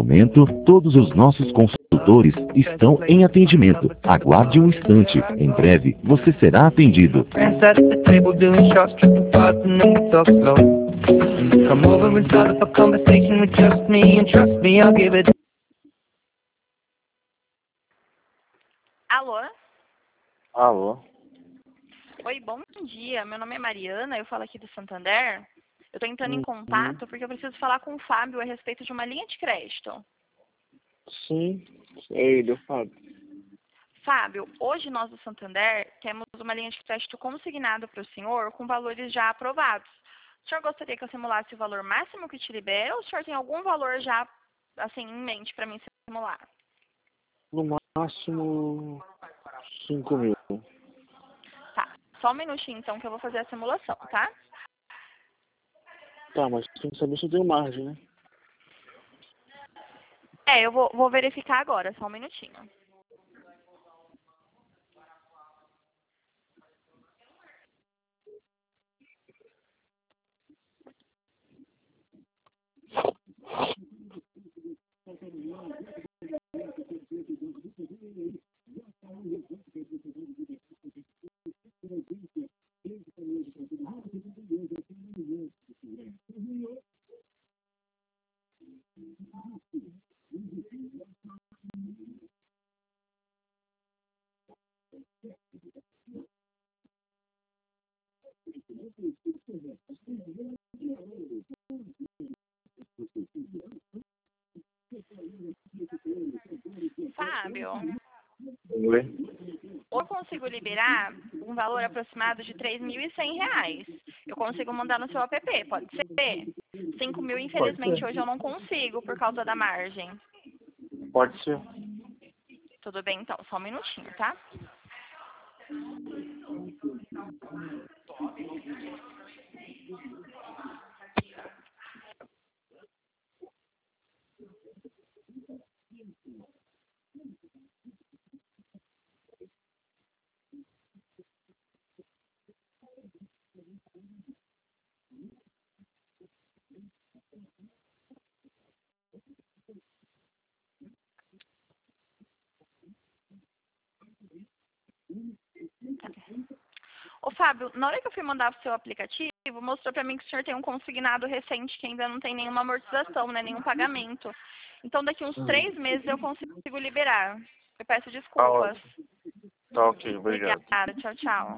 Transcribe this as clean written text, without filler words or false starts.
momento, todos os nossos consultores estão em atendimento. Aguarde um instante. Em breve, você será atendido. Alô? Alô? Oi, bom dia. Meu nome é Mariana, eu falo aqui do Santander. Eu estou entrando em Uhum. contato porque eu preciso falar com o Fábio a respeito de uma linha de crédito. Sim, sei, do Fábio. Fábio, hoje nós do Santander temos uma linha de crédito consignada para o senhor com valores já aprovados. O senhor gostaria que eu simulasse o valor máximo que te libera ou o senhor tem algum valor já assim em mente para mim simular? No máximo 5.000. Tá, só um minutinho então que eu vou fazer a simulação, tá? Tá, mas tem que saber se eu tenho margem, né? Eu vou verificar agora, só um minutinho. Fábio, Oi? ou eu consigo liberar um valor aproximado de R$ 3.100. Eu consigo mandar no seu app, pode ser? 5.000, Pode infelizmente, ser. hoje eu não consigo por causa da margem. Pode ser. Tudo bem, então, só um minutinho, tá? Ô, Fábio, na hora que eu fui mandar pro seu aplicativo, mostrou para mim que o senhor tem um consignado recente que ainda não tem nenhuma amortização, né, nenhum pagamento. Então, daqui uns 3 meses eu consigo liberar. Eu peço Tá desculpas. ótimo. Tá ok, obrigado. Obrigada, tchau, tchau.